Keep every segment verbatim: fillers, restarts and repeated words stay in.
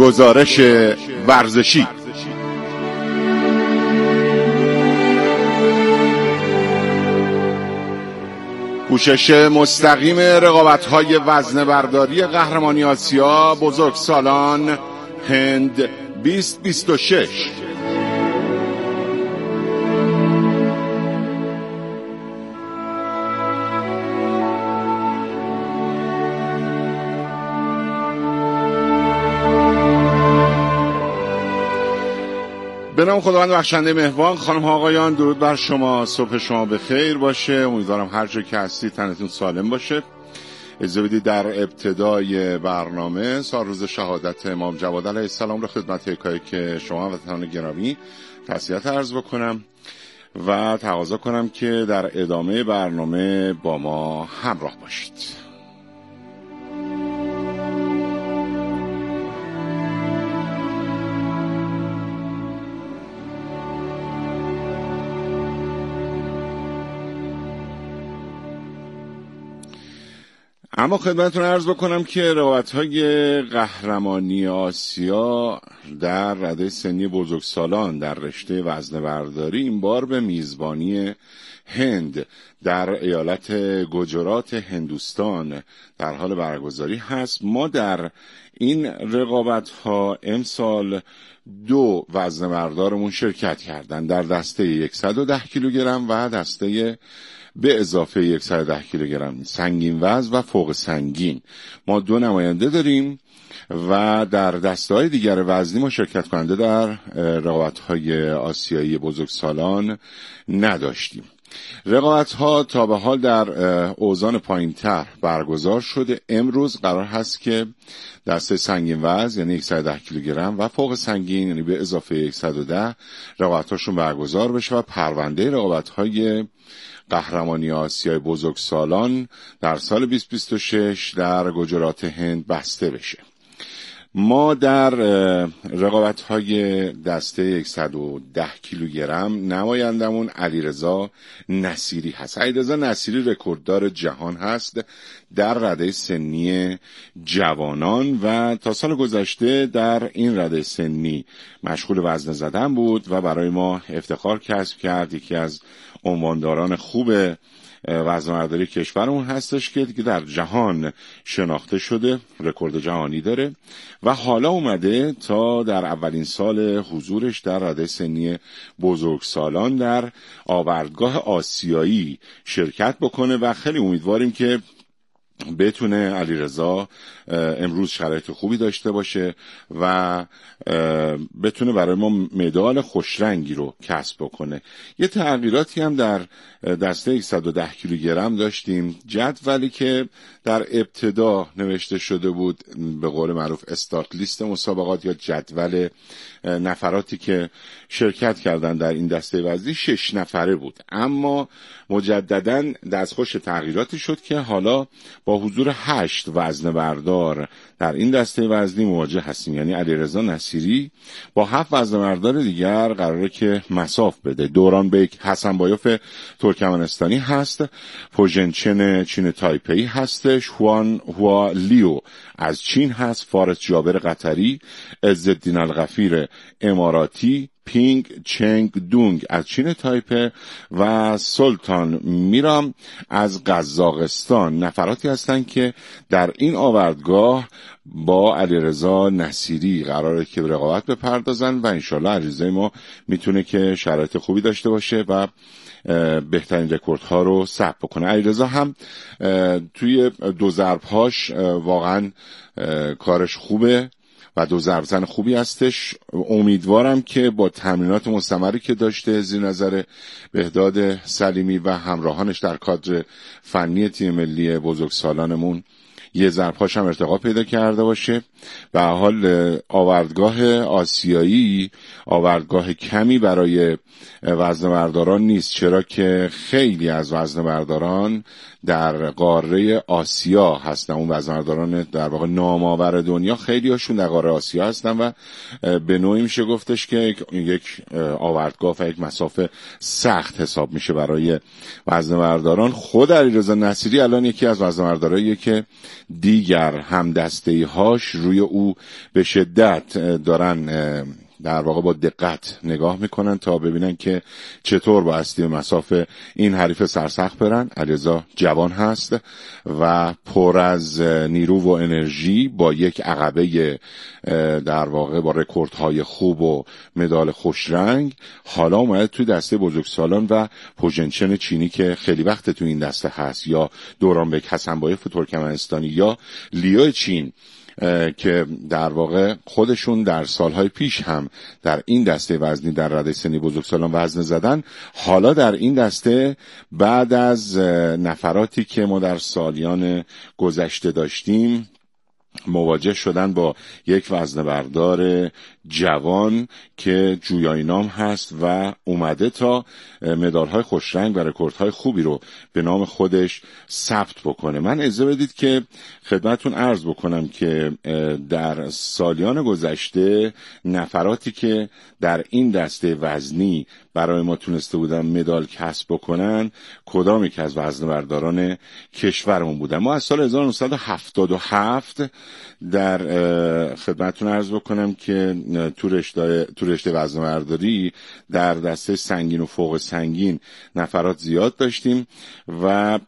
گزارش ورزشی. پوشش مستقیم رقابت‌های وزنه برداری قهرمانی آسیا بزرگسالان هند بیست بیست و شش. به نام خداوند بخشنده مهربان. خانم ها آقایان، درود بر شما، صبح شما به خیر باشه. امیدوارم هر جا که هستید تنتون سالم باشه. اجازه بدید در ابتدای برنامه سال روز شهادت امام جواد علیه السلام رو خدمت یکایی که شما وطنان گرامی تسلیت عرض بکنم و تقاضا کنم که در ادامه برنامه با ما همراه باشید. اما خدمتتون عرض بکنم که رقابت‌های قهرمانی آسیا در رده سنی بزرگسالان در رشته وزنه برداری این بار به میزبانی هند در ایالت گجرات هندوستان در حال برگزاری هست. ما در این رقابت‌ها امسال دو وزنه بردارمون شرکت کردن در دسته صد و ده کیلوگرم و دسته به اضافه صد و ده کیلوگرم سنگین وزن و فوق سنگین. ما دو نماینده داریم و در دسته‌های دیگر وزنی ما شرکت کننده در رقابت‌های آسیایی بزرگسالان نداشتیم. رقابت‌ها تا به حال در اوزان پایین‌تر برگزار شده. امروز قرار هست که دسته سنگین وزن یعنی صد و ده کیلوگرم و فوق سنگین یعنی به اضافه صد و ده رقابت‌هاشون برگزار بشه و پرونده رقابت‌های قهرمانی آسیای بزرگسالان در سال بیست بیست و شش در گجرات هند بسته بشه. ما در رقابت‌های دسته صد و ده کیلوگرم نمایندمون علیرضا نصیری هست. علیرضا نصیری رکورددار جهان هست در رده سنی جوانان و تا سال گذشته در این رده سنی مشغول وزنه زدن بود و برای ما افتخار کسب کرد. یکی از عنوانداران خوب وزنه‌برداری کشورمون هستش که دیگه در جهان شناخته شده، رکورد جهانی داره و حالا اومده تا در اولین سال حضورش در رده سنی بزرگسالان در آوردگاه آسیایی شرکت بکنه و خیلی امیدواریم که بتونه علیرضا امروز شرایط خوبی داشته باشه و بتونه برای ما مدال خوشرنگی رو کسب بکنه. یه تغییراتی هم در دسته صد و ده کیلوگرم داشتیم. جدولی که در ابتدا نوشته شده بود به قول معروف استارت لیست مسابقات یا جدول نفراتی که شرکت کردن در این دسته وزنی شش نفره بود، اما مجدداً دستخوش تغییراتی شد که حالا با حضور هشت وزنه بردار در این دسته وزنی مواجه هستیم. یعنی علیرضا نصیری با هفت وزنه بردار دیگر قراره که مساف بده. دوران بیک حسنبایوف ترکمنستانی هست، پوژنچن چین تایپی هستش، هوان هوا لیو از چین هست، فارس جابر قطری، عزالدین الغفیر اماراتی، پینگ چنگ دونگ از چین تایپه و سلطان میرام از قزاقستان نفراتی هستند که در این آوردگاه با علیرضا نصیری قراره که رقابت بپردازن و انشالله علیرضا ما میتونه که شرایط خوبی داشته باشه و بهترین رکوردها رو ثبت بکنه. علیرضا هم توی دو ضربهاش واقعا کارش خوبه و دو ضربزن خوبی هستش. امیدوارم که با تمرینات مستمری که داشته زیر نظر بهداد سلیمی و همراهانش در کادر فنی تیم ملی بزرگسالانمون یه ضربهاش هم ارتقا پیدا کرده باشه. به حال آوردگاه آسیایی آوردگاه کمی برای وزنه برداران نیست، چرا که خیلی از وزنه برداران در قاره آسیا هستن. اون وزنه برداران در واقع نامآور دنیا خیلی هاشون در قاره آسیا هستن و به نوعی میشه گفتش که یک آوردگاه و یک مسافه سخت حساب میشه برای وزنه برداران. خود علیرضا نصیری الان یکی از وزنه برداراییه که دیگر همدسته‌هاش روی او به شدت دارن در واقع با دقت نگاه میکنن تا ببینن که چطور با استی مسافه این حریف سرسخت برن. علیرضا جوان هست و پر از نیرو و انرژی با یک عقبه در واقع با رکوردهای خوب و مدال خوش رنگ حالا اومده توی دسته بزرگسالان و پوژنچن چینی که خیلی وقت تو این دسته هست، یا دورانبک حسنبایف ترکمنستانی یا لیو چین که در واقع خودشون در سالهای پیش هم در این دسته وزنی در رده سنی بزرگسالان وزن زدن. حالا در این دسته بعد از نفراتی که ما در سالیان گذشته داشتیم مواجه شدن با یک وزنه‌بردار جوان که جویای نام هست و اومده تا مدال‌های خوشرنگ و رکوردهای خوبی رو به نام خودش ثبت بکنه. من اجازه بدید که خدمتتون عرض بکنم که در سالیان گذشته نفراتی که در این دسته وزنی برای ما تونسته بودن مدال کسب بکنن کدام یک از وزنه‌برداران کشورمون بودن. ما از سال هزار و نهصد و هفتاد و هفت در خدمتتون عرض بکنم که تو رشته تو رشته وزنه‌برداری در دسته سنگین و فوق سنگین نفرات زیاد داشتیم و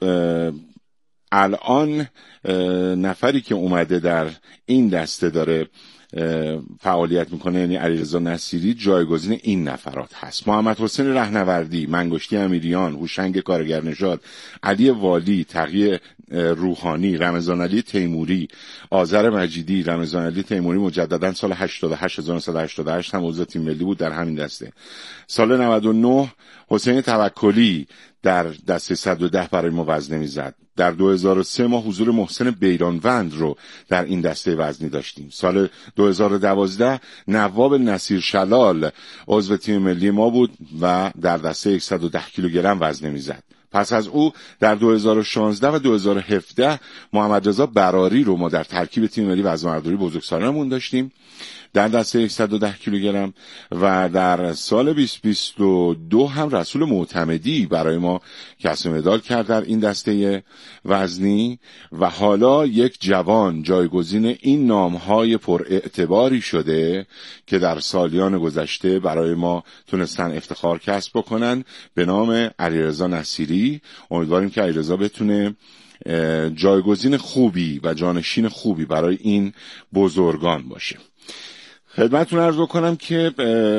الان نفری که اومده در این دسته داره فعالیت میکنه یعنی علیرضا نصیری جایگزین این نفرات هست. محمد حسین رهنوردی، منگشتی امیریان، هوشنگ کارگرنژاد، علی والی، تقی روحانی، رمضان علی تیموری، آذر مجیدی. رمضان علی تیموری مجددا سال هشتاد و هشت هزار و نهصد و هشتاد و هشت هم عضو تیم ملی بود در همین دسته. سال نود و نه حسین توکلی در دسته صد و ده برای ما وزنه میزد. در دو هزار و سه ما حضور محسن بیرانوند رو در این دسته وزنی داشتیم. سال دو هزار و دوازده نواب نصیر شلال عضو تیم ملی ما بود و در دسته صد و ده کیلوگرم وزنه میزد. پس از او در دو هزار و شانزده و دو هزار و هفده محمد رضا براری رو ما در ترکیب تیم ملی وزنه‌برداری بزرگسالانمون داشتیم در دسته صد و ده کیلوگرم و در سال بیست بیست و دو هم رسول معتمدی برای ما کسب مدال کرد در این دسته وزنی و حالا یک جوان جایگزین این نام‌های پر اعتباری شده که در سالیان گذشته برای ما تونستن افتخار کسب بکنن به نام علیرضا نصیری. امیدواریم که علیرضا بتونه جایگزین خوبی و جانشین خوبی برای این بزرگان باشه. خدمتتون عرض بکنم که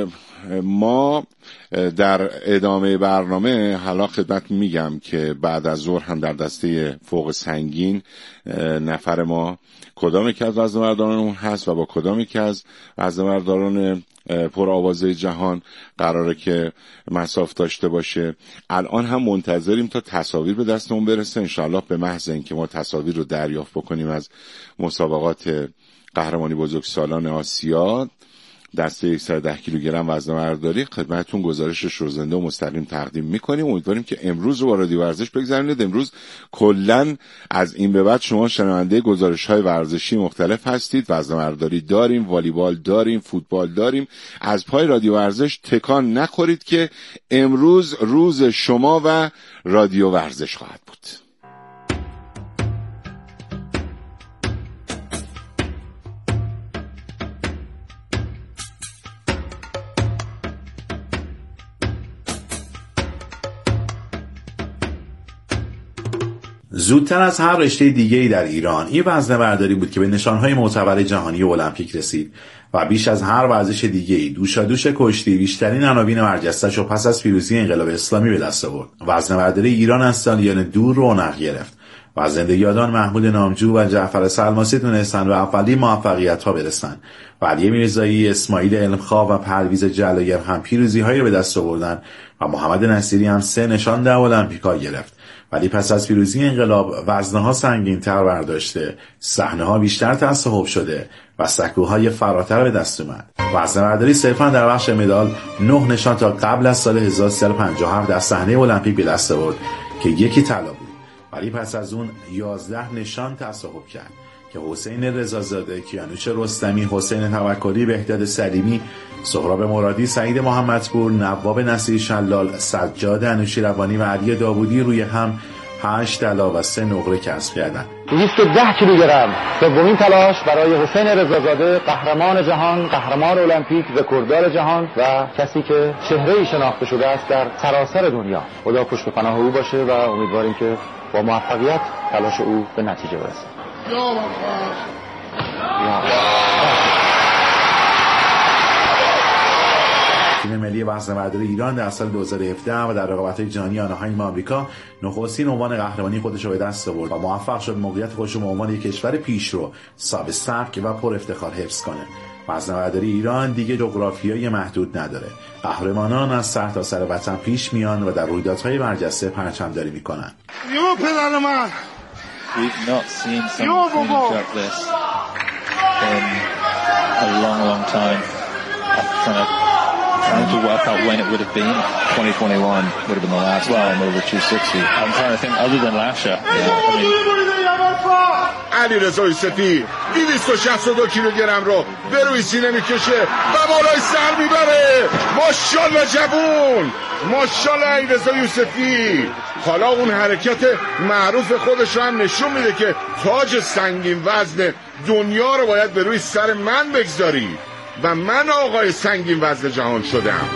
ما در ادامه برنامه حالا خدمت میگم که بعد از ظهر هم در دسته فوق سنگین نفر ما کدام یک از وزنه‌برداران هست و با کدام یک از وزنه‌برداران پر آوازه جهان قراره که مساف داشته باشه. الان هم منتظریم تا تصاویر به دستمون برسه، انشاءالله به محض اینکه ما تصاویر رو دریافت بکنیم از مسابقات قهرمانی بزرگسالان آسیا دسته صد و ده کیلوگرم وزنه‌برداری خدمتتون گزارشش رو زنده و مستقیم تقدیم می‌کنیم. امیدواریم که امروز رو با رادیو ورزش بگذرونید. امروز کلاً از این به بعد شما شنونده گزارش‌های ورزشی مختلف هستید. وزنه‌برداری داریم، والیبال داریم، فوتبال داریم. از پای رادیو ورزش تکان نخورید که امروز روز شما و رادیو ورزش خواهد بود. زودتر از هر رشته دیگه‌ای در ایران این وزنه‌برداری بود که به نشانهای معتبر جهانی و المپیک رسید و بیش از هر ورزش دیگه‌ای دوشادوش کشتی بیشترین عناوین برجسته‌اش رو پس از پیروزی انقلاب اسلامی به دست آورد. وزنه‌برداری ایران از سالیان دور رونق گرفت و زنده یادان محمود نامجو و جعفر سلماسی تونستن به اولین موفقیت‌ها برسن و علی میرزایی، اسماعیل علمخواه و پرویز جلاگر هم پیروزی‌هایی رو به دست آوردن و محمد نصیری هم سه نشان در المپیک‌ها گرفت. ولی پس از پیروزی انقلاب وزنه‌ها سنگین‌تر برداشته، صحنه‌ها بیشتر تصاحب شده و سکوهای فراتر به دست اومد. وزنه‌برداری صرفاً در بخش مدال نه نشان تا قبل از سال هزار و سیصد و پنجاه و هفت در صحنه المپیک به دست آورد که یکی طلا بود. ولی پس از اون یازده نشان تصاحب کرد که حسین رضازاده، کیانوش رستمی، حسین توکلی، بهداد سلیمی، سهراب مرادی، سعید محمدپور، نواب نصیر شلال، سجاد انوشیروانی و علی داوودی روی هم هشت طلا و سه نقره کسب کردند. دویست و ده کیلوگرم سومین تلاش برای حسین رضازاده، قهرمان جهان، قهرمان المپیک، رکورددار جهان و کسی که چهره‌ای شناخته شده است در سراسر دنیا. خدا پشت و پناه او باشه و امیدواریم که با موفقیت تلاش او به نتیجه برسه. تیم ملی وزنه‌برداری ایران در سال دو هزار و هفده و در رقابت‌های جهانی آناهایم آمریکا نخستین عنوان قهرمانی خودش رو به دست آورد و موفق شد موقعیت خودش رو به عنوان یک کشور پیشرو، صاحب سبک و پر افتخار حفظ کنه. وزنه‌برداری ایران دیگه جغرافیایی محدود نداره. قهرمانان از سرتاسر سر وطن پیش میان و در رویدادهای برجسته پرچم‌داری میکنن. یو پدر من. We've not seen something like this in a long, long time. I'm trying to, trying to work out when it would have been. twenty twenty-one would have been the last well, time over two sixty. I'm trying to think other than Lasha. Yeah, I mean, علیرضا یوسفی دویست و شصت و دو کیلوگرم رو به روی سینه میکشه و بالای سر میبره. ماشاءالله جوون، ماشاءالله علیرضا یوسفی. حالا اون حرکت معروف خودش رو هم نشون میده که تاج سنگین وزن دنیا رو باید به روی سر من بگذاری و من آقای سنگین وزن جهان شدم.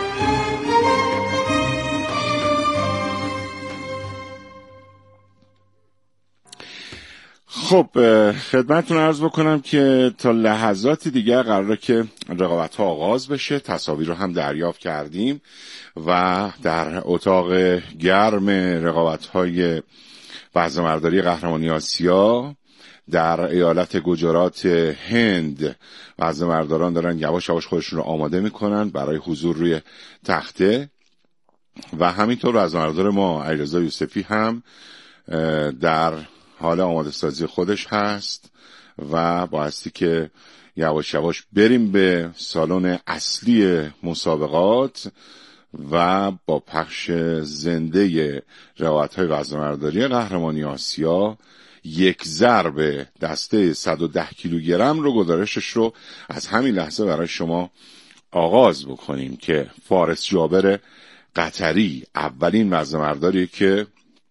خب خدمتتون عرض بکنم که تا لحظات دیگر قراره که رقابت ها آغاز بشه. تصاویر رو هم دریافت کردیم و در اتاق گرم رقابت های وزنه‌برداری قهرمانی آسیا در ایالت گجرات هند وزنه‌برداران دارن یواش یواش خودشون رو آماده میکنن برای حضور روی تخته و همینطور وزنه‌بردار ما علیرضا یوسفی هم در حال آماده سازی خودش هست و بایستی که یواش یواش بریم به سالن اصلی مسابقات و با پخش زنده رقابت‌های وزنه‌برداری قهرمانی آسیا یک ضرب دسته صد و ده کیلوگرم رو گزارشش رو از همین لحظه برای شما آغاز بکنیم که فارس جابر قطری اولین وزنه‌برداری که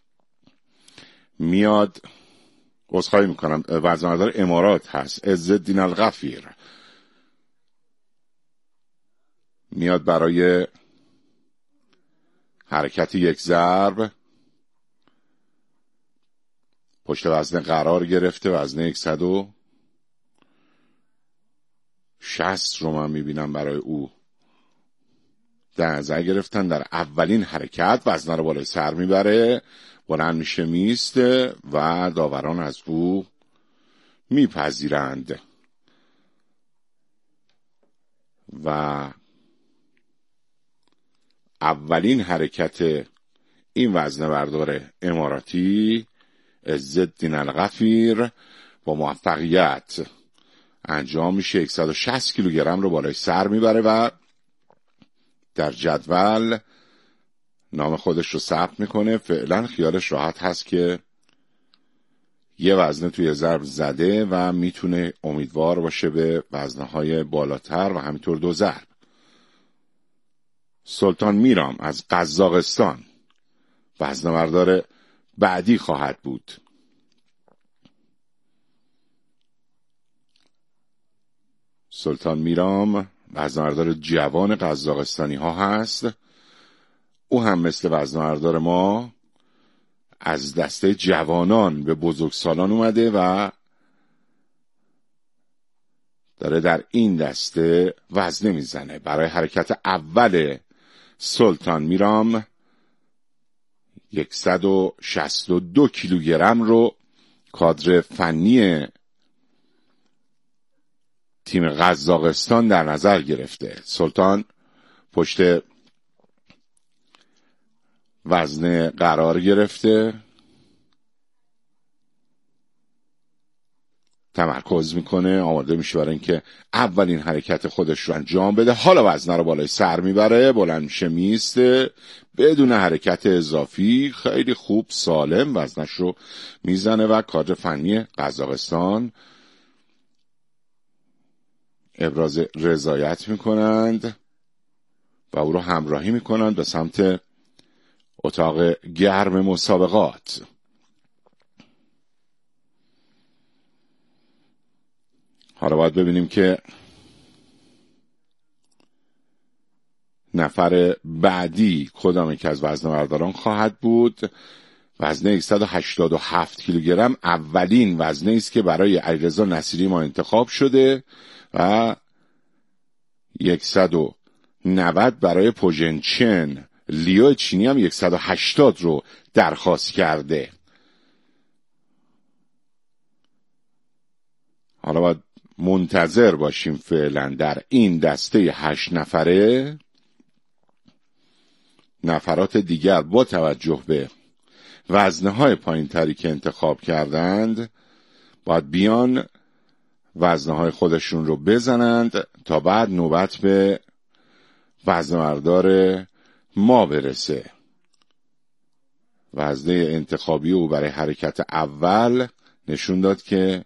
میاد، عذرخواهی میکنم، وزنه‌بردار امارات هست، عزالدین الغفیر میاد برای حرکت یک ضرب پشت وزنه قرار گرفته. وزنه صد و شصت رو من میبینم برای او در نظر گرفتن. در اولین حرکت وزنه رو بالای سر میبره، بلند میشه میسته و داوران از او میپذیرند و اولین حرکت این وزنه‌بردار اماراتی عزالدین الغفیر با موفقیت انجام میشه. صد و شصت کیلوگرم رو بالای سر میبره و در جدول نام خودش رو ثبت میکنه. فعلا خیالش راحت هست که یه وزنه توی ضرب زده و میتونه امیدوار باشه به وزنه‌های بالاتر و همینطور دو ضرب. سلطان میرام از قزاقستان وزنه‌بردار بعدی خواهد بود. سلطان میرام وزنه‌بردار جوان قزاقستانی ها هست. او هم مثل وزنه‌بردار ما از دسته جوانان به بزرگسالان اومده و داره در این دسته وزنه میزنه. برای حرکت اول سلطان میرام صد و شصت و دو کیلوگرم رو کادر فنی تیم قزاقستان در نظر گرفته. سلطان پشت وزنه قرار گرفته، تمرکز میکنه، آماده میشه برای اینکه اولین حرکت خودش رو انجام بده. حالا وزنه رو بالای سر میبره، بلند میشه میسته بدون حرکت اضافی، خیلی خوب سالم وزنش رو میزنه و کادر فنی قزاقستان ابراز رضایت میکنند و او رو همراهی میکنند به سمت اتاق گرم مسابقات. حالا باید ببینیم که نفر بعدی کدام که از وزنه‌برداران خواهد بود. وزنه صد و هشتاد و هفت کیلوگرم اولین وزنه است که برای علیرضا نصیری ما انتخاب شده و صد و نود برای پوژنچن. لیو چینی هم صد و هشتاد رو درخواست کرده. حالا باید منتظر باشیم فعلا در این دسته هشت نفره نفرات دیگر با توجه به وزنه های پایین تری که انتخاب کردند باید بیان وزنه های خودشون رو بزنند تا بعد نوبت به وزنه‌بردار ما برسه. وزنه انتخابی او برای حرکت اول نشون داد که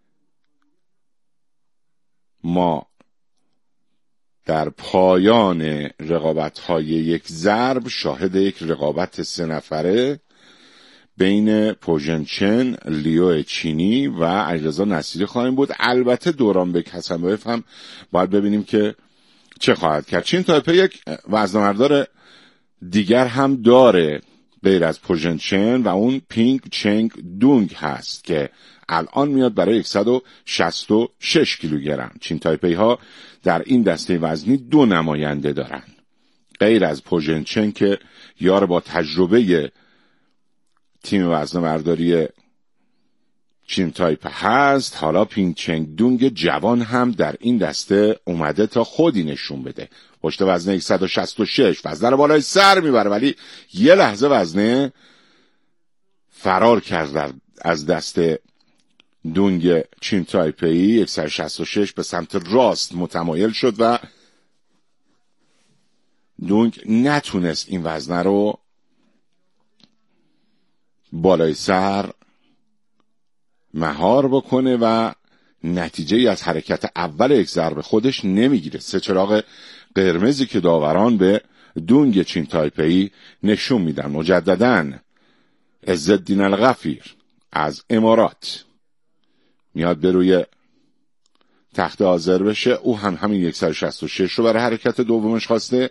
ما در پایان رقابت‌های یک ضرب شاهد یک رقابت سه نفره بین پوژنچن، لیو چینی و علیرضا نصیری خواهیم بود. البته دورانبک حسنبایف هم باید ببینیم که چه خواهد کرد. چین تایپه یک وزنه‌بردار دیگر هم داره غیر از پوژنچن و اون پینگ چنگ دونگ هست که الان میاد برای صد و شصت و شش کیلوگرم. چین تایپه ها در این دسته وزنی دو نماینده دارن غیر از پوژنچن که یار با تجربه تیم وزنه‌برداری چین تایپ هست. حالا پینگ چنگ دونگ جوان هم در این دسته اومده تا خودی نشون بده. پشت وزنه صد و شصت و شش وزنه رو بالای سر میبره ولی یه لحظه وزنه فرار کرد از دسته دونگ چین تایپه‌ای. صد و شصت و شش به سمت راست متمایل شد و دونگ نتونست این وزنه رو بالای سر مهار بکنه و نتیجه ای از حرکت اول یک ضرب خودش نمیگیره. سه چراغ قرمزی که داوران به دونگ چین تایپه‌ای نشون میدن. مجدداً عزالدین الغفیر از امارات میاد به روی تخت حاضر بشه. او هم همین صد و شصت و شش رو برای حرکت دومش خواسته.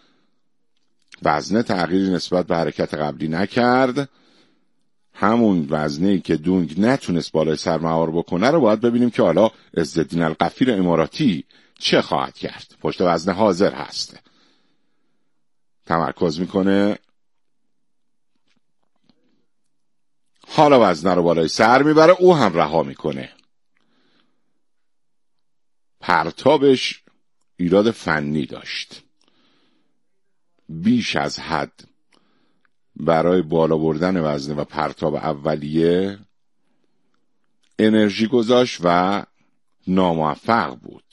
وزنه تغییری نسبت به حرکت قبلی نکرد. همون وزنه‌ای که دونگ نتونست بالای سر مهار بکنه رو باید ببینیم که حالا عزالدین الغفیر اماراتی چه خواهد کرد. پشت وزنه حاضر هست، تمرکز میکنه. حالا وزنه رو بالای سر میبره، او هم رها میکنه. پرتابش ایراد فنی داشت، بیش از حد برای بالا بردن وزنه و پرتاب اولیه انرژی گذاشت و ناموفق بود.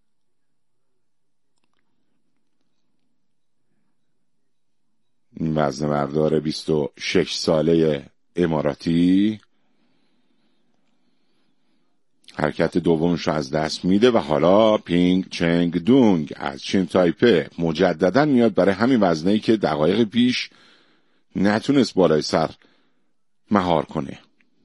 این وزنه بردار بیست و شش ساله اماراتی حرکت دومش رو از دست میده و حالا پینگ چنگ دونگ از چین تایپه مجددا میاد برای همین وزنه‌ای که دقایق پیش نتونست بالای سر مهار کنه.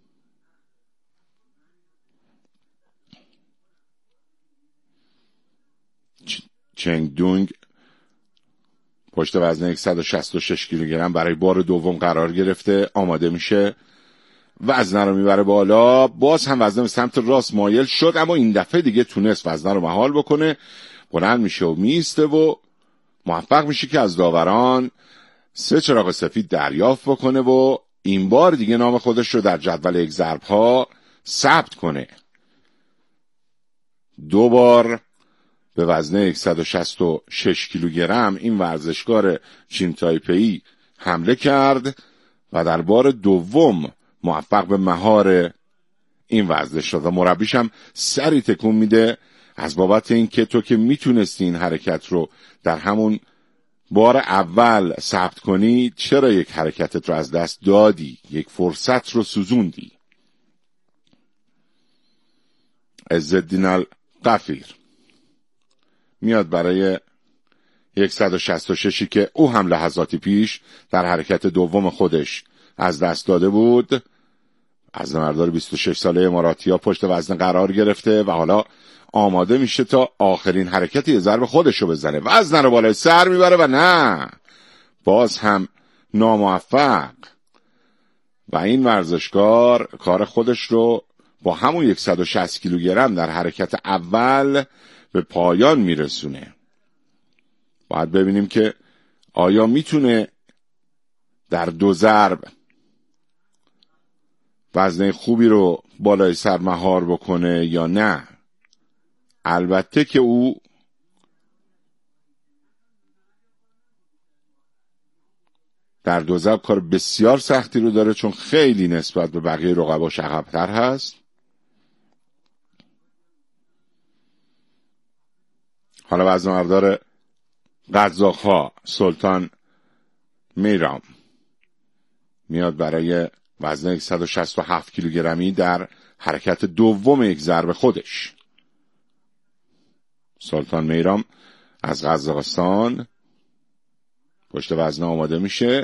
چنگ دونگ پشت وزنه صد و شصت و شش کیلوگرم برای بار دوم قرار گرفته، آماده میشه، وزنه رو میبره بالا. باز هم وزنه به سمت راست مایل شد، اما این دفعه دیگه تونست وزنه رو مهار بکنه. بلند میشه و میسته و موفق میشه که از داوران سه چراغ سفید دریافت بکنه و این بار دیگه نام خودش رو در جدول یک ضرب ها ثبت کنه. دو بار به وزنه صد و شصت و شش کیلوگرم این ورزشکار چین تایپه‌ای حمله کرد و در بار دوم موفق به مهار این ورزش شد و مربیش هم سری تکون میده از بابت این که تو که میتونستی این حرکت رو در همون بار اول ثبت کنی، چرا یک حرکتت رو از دست دادی، یک فرصت رو سوزوندی. عزالدین الغفیر میاد برای صد و شصت و شش که او هم لحظاتی پیش در حرکت دوم خودش از دست داده بود وزنه‌بردار بیست و شش ساله اماراتی ها پشت وزن قرار گرفته و حالا آماده میشه تا آخرین حرکتی یه ضرب خودشو بزنه. وزن رو بالای سر میبره و نه، باز هم ناموفق. و این ورزشکار کار خودش رو با همون صد و شصت کیلوگرم در حرکت اول به پایان میرسونه. باید ببینیم که آیا میتونه در دو ضرب وزنه خوبی رو بالای سر مهار بکنه یا نه. البته که او در دو ضرب کار بسیار سختی رو داره، چون خیلی نسبت به بقیه رقباش عقب‌تر هست. حالا وزنه‌بردار قزاق‌ها سلطان میرام میاد برای وزن صد و شصت و هفت کیلوگرمی در حرکت دوم یک ضرب خودش. سلطان میرام از قزاقستان پشت وزنه آماده میشه،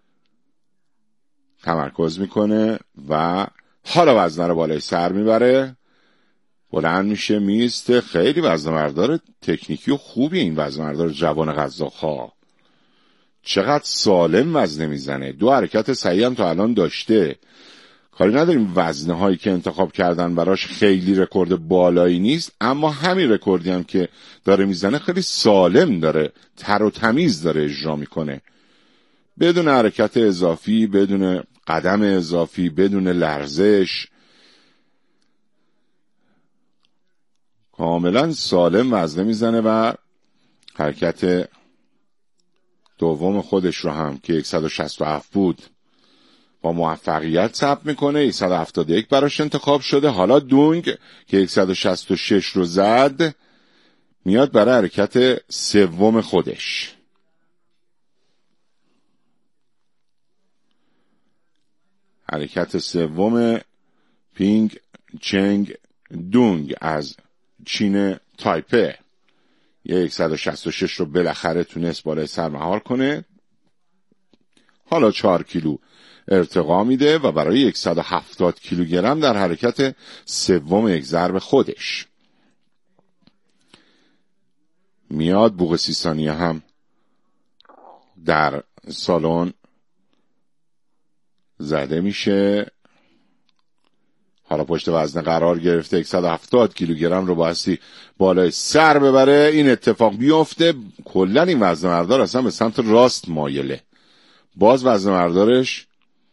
تمرکز میکنه و حالا وزنه رو بالای سر میبره، بلند میشه، میسته. خیلی وزنه‌بردار تکنیکی و خوبی این وزنه‌بردار جوان قزاق‌ها. چقدر سالم وزنه میزنه. دو حرکت صحیح هم تا الان داشته. کاری نداریم وزنه هایی که انتخاب کردن براش خیلی رکورد بالایی نیست، اما همین رکوردی هم که داره میزنه خیلی سالم داره، تر و تمیز داره اجرا میکنه، بدون حرکت اضافی، بدون قدم اضافی، بدون لرزش، کاملا سالم وزنه میزنه. و حرکت دوم خودش رو هم که صد و شصت و هفت بود با موفقیت ثبت میکنه. صد و هفتاد و یک براش انتخاب شده. حالا دونگ که صد و شصت و شش رو زد میاد برای حرکت سوم خودش. حرکت سوم پینگ چنگ دونگ از چین تایپه. صد و شصت و شش رو بالاخره تونست بالای سر مهار کنه. حالا چهار کیلو ارتقا میده و برای صد و هفتاد کیلوگرم در حرکت سوم یک ضرب خودش میاد. بوق سی ثانیه هم در سالن زده میشه. حالا پشت وزنه قرار گرفته، صد و هفتاد کیلوگرم رو بایستی بالای سر ببره. این اتفاق بیفته، کلا این وزنه‌بردار اصلا به سمت راست مایله. باز وزنه‌بردارش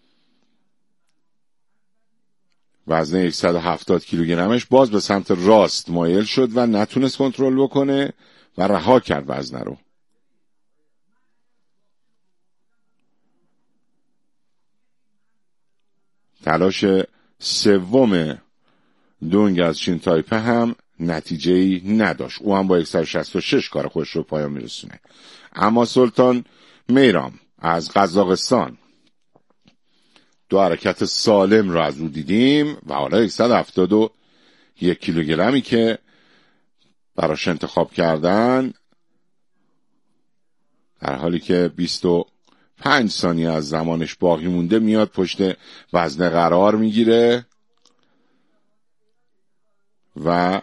وزنه صد و هفتاد کیلوگرمش باز به سمت راست مایل شد و نتونست کنترل بکنه و رها کرد وزنه رو. تلاش سوم دونگ از چین تایپه هم نتیجه‌ای نداشت. او هم با صد و شصت و شش کار خودش رو پایان میرسونه. اما سلطان میرام از قزاقستان دو حرکت سالم رو از او دیدیم و حالا صد و هفتاد و یک کیلوگرمی که براش انتخاب کردن، در حالی که بیست و پنج ثانیه از زمانش باقی مونده، میاد پشت وزنه قرار میگیره و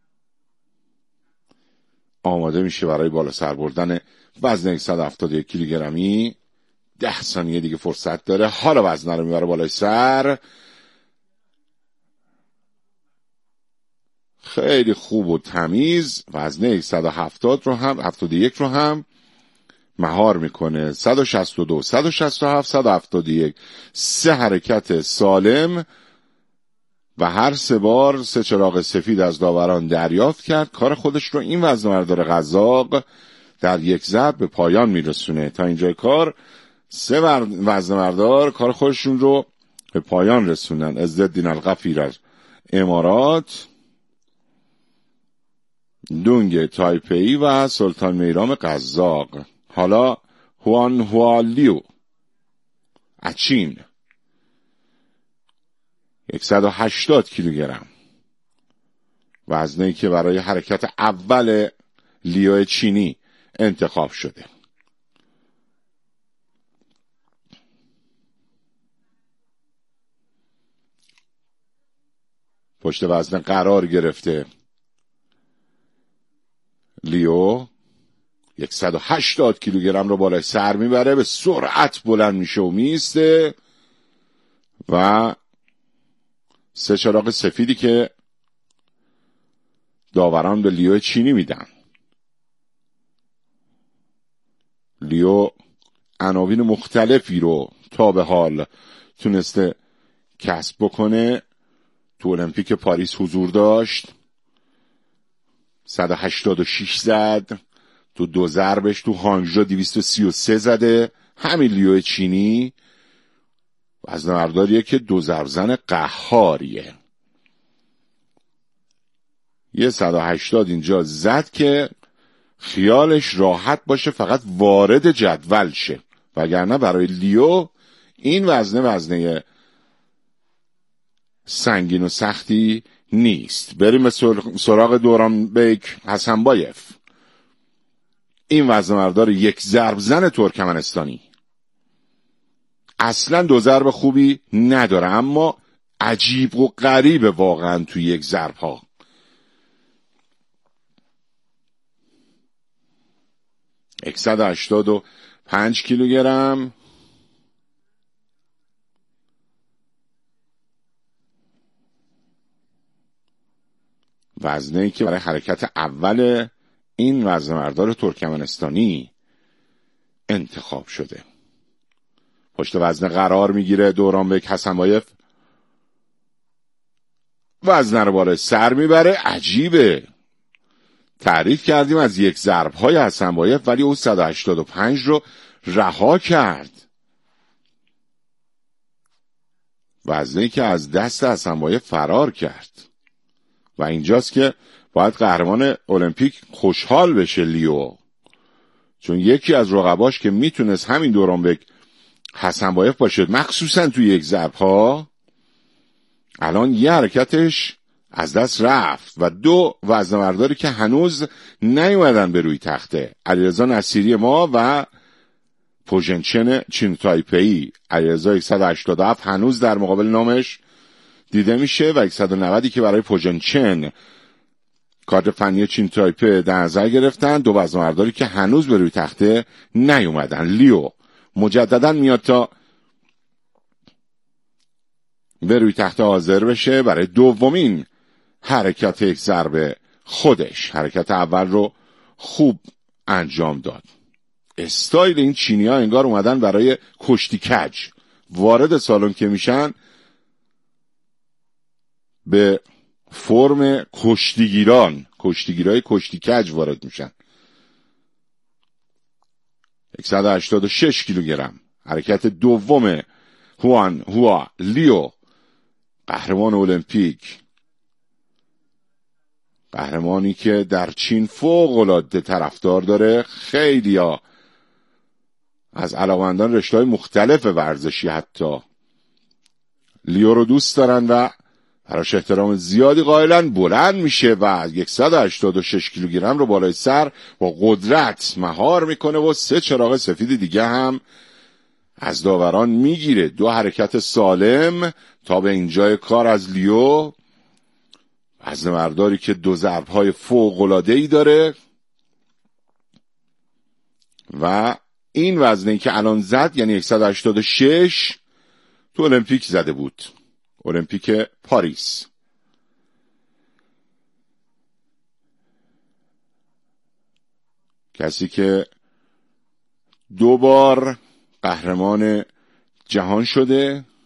آماده میشه برای بالا سر بردن وزن صد و هفتاد و یک کیلوگرمی. ده ثانیه دیگه فرصت داره. حالا وزنه رو میبره بالای سر. خیلی خوب و تمیز وزنه صد و هفتاد رو هم هفتاد و یک رو هم مهار میکنه. صد و شصت و دو، صد و شصت و هفت، صد و هفتاد و یک. سه حرکت سالم و هر سه بار سه چراغ سفید از داوران دریافت کرد. کار خودش رو این وزنه‌بردار قزاق در یک ضرب به پایان میرسونه. تا اینجای کار سه وزنه‌بردار کار خودشون رو به پایان رسوندن. عزالدین القفیر از امارات، دونگ تایپه‌ای و سلطان میرام قزاق. حالا هوان هوالیو از چین صد و هشتاد کیلوگرم، وزنه‌ای که برای حرکت اول لیو چینی انتخاب شده. پشت وزنه قرار گرفته لیو صد و هشتاد کیلوگرم رو بالای سر میبره، به سرعت بلند میشه و میسته و سه چراغ سفیدی که داوران به لیو چینی میدن. لیو عناوین مختلفی رو تا به حال تونسته کسب بکنه. تو المپیک پاریس حضور داشت، صد و هشتاد و شش زد، تو دو ضربش تو هانگژو دویست و سی و سه زده. همین لیو چینی وزنه‌برداریه که دو ضرب زن قهاریه. یه صد و هشتاد اینجا زد که خیالش راحت باشه فقط وارد جدول شه، وگرنه برای لیو این وزنه وزنه سنگین و سختی نیست. بریم به سراغ دورانبک حسنبایف. این وزنه‌بردار یک ضرب زن ترکمنستانی اصلا دو ضرب خوبی نداره، اما عجیب و غریب واقعا توی یک ضرب ها. صد و هشتاد و پنج کیلوگرم. وزنه‌ای که برای حرکت اول این وزنه‌بردار ترکمنستانی انتخاب شده. پشت وزنه قرار میگیره دورانبک حسنبایف، وزنه رو بالای سر میبره. عجیبه، تعریف کردیم از یک ضرب های حسنبایف، ولی او صد و هشتاد و پنج رو رها کرد. وزنه‌ای که از دست حسنبایف فرار کرد و اینجاست که باید قهرمان المپیک خوشحال بشه لیو، چون یکی از رقباش که میتونست همین دورانبک حسنبایف باشه، مخصوصا توی یک ضرب ها، الان یه حرکتش از دست رفت و دو وزنه‌برداری که هنوز نیومدن به روی تخته، علیرضا نصیری ما و پوژنچن چین تایپئی. علیرضا صد و هشتاد و هفت هنوز در مقابل نامش دیده میشه و صد و نود که برای پوژنچن کارت فنی چین تایپه در نظر گرفتن. دو وزنه‌برداری که هنوز به روی تخته نیومدن. لیو مجددا میاد تا به روی تخته حاضر بشه برای دومین حرکت یک ضربه خودش. حرکت اول رو خوب انجام داد. استایل این چینی ها انگار اومدن برای کشتی کج. وارد سالن که میشن به فرم کشتیگیران، کشتیگیرای کشتی کج وارد میشن. صد و هشتاد و شش کیلوگرم. حرکت دوم هوان هوا لیو، قهرمان المپیک، قهرمانی که در چین فوق العاده طرفدار داره. خیلیا از علاقه‌مندان رشته‌های مختلف ورزشی حتی لیو رو دوست دارن و براش احترام زیادی قائلن. بلند میشه و صد و هشتاد و شش کیلوگرم رو بالای سر با قدرت مهار میکنه و سه چراغ سفید دیگه هم از داوران میگیره. دو حرکت سالم تا به اینجای کار از لیو، وزنه‌برداری که دو ضرب‌های فوق‌العاده‌ای داره و این وزنه‌ای که الان زد یعنی صد و هشتاد و شش تو المپیک زده بود، المپیک پاریس. کسی که دو بار قهرمان جهان شده